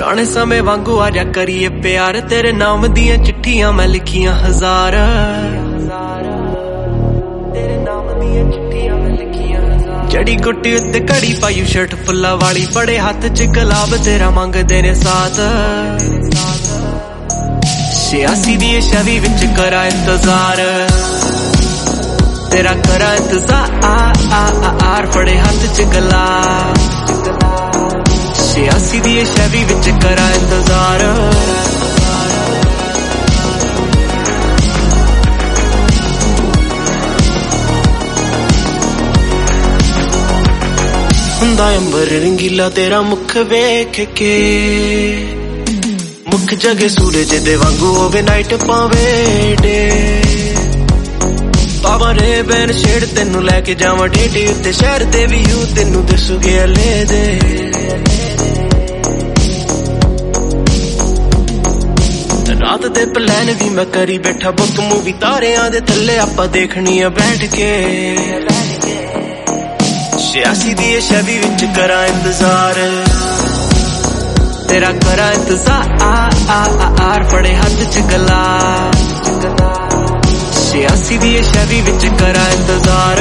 पुराने समय वांगू आजा करिए प्यार, तेरे नाम दियां चिट्ठियां मैं लिखियां हजार, तेरे नाम दियां चिट्ठियां मैं लिखियां हजार। जड़ी गुट्टी उत्ते घड़ी पायू शर्ट फुल्ला वाली, बड़े हाथ च गुलाब तेरा मंगदे ने साथ। 86 दी छवि विच करा इंतजार, तेरा करा इंतजार, बड़े हाथ च गुलाब। 86 दी छवि विच करा इंतजार। हुंदा अंबर रंगीला तेरा मुख वेख के, मुख जगे सूरज दे वांगू होवे नाइट पावे डे। पावा रे बैन छेड़ तेनू लैके जावां ढेडी उत्ते, शहर दे व्यू तेनू दसूगे अले दे। रात दे प्लान भी मैं करी बैठा बुक, मूवी तारियां दे थल्ले आपां देखनी है बैठ के। 86 दी छवि विच करा इंतजार, तेरा करा इंतजार, बड़े हाथ च गुलाब। 86 दी छवि विच करा इंतजार।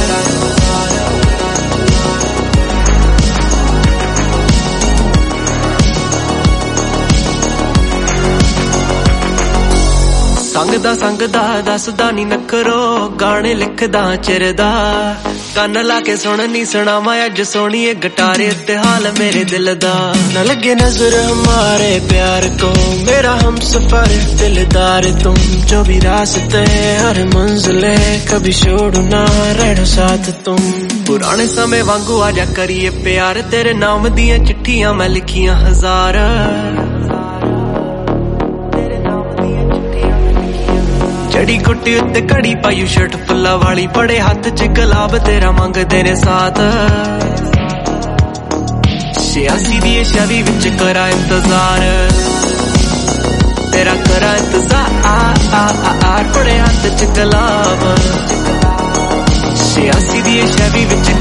संगदा दसदा नी नखरो, गाने लिखदा चिरदा, कन्न ला के सुननी सुनावा अज सोहणीए गिटारे ते हाल मेरे दिल दा। न लगे नजर हमारे प्यार को, मेरा हम सफर दिलदार तुम, जो भी रास्ते हर मंजिले कभी छोड़ो ना रहना साथ तुम। पुराने समय वांगू आजा करिए प्यार, तेरे नाम दियां चिट्ठियां मैं लिखियां हजार, जड़ी गुट्टी उत्ते घड़ी पायू शर्ट फुल्ला वाली, बड़े हाथ च गुलाब तेरा मंगदे ने साथ। 86 दी छवि विच करा इंतजार, तेरा करा इंतजार, बड़े हाथ च गुलाब। 86 दी छवि विच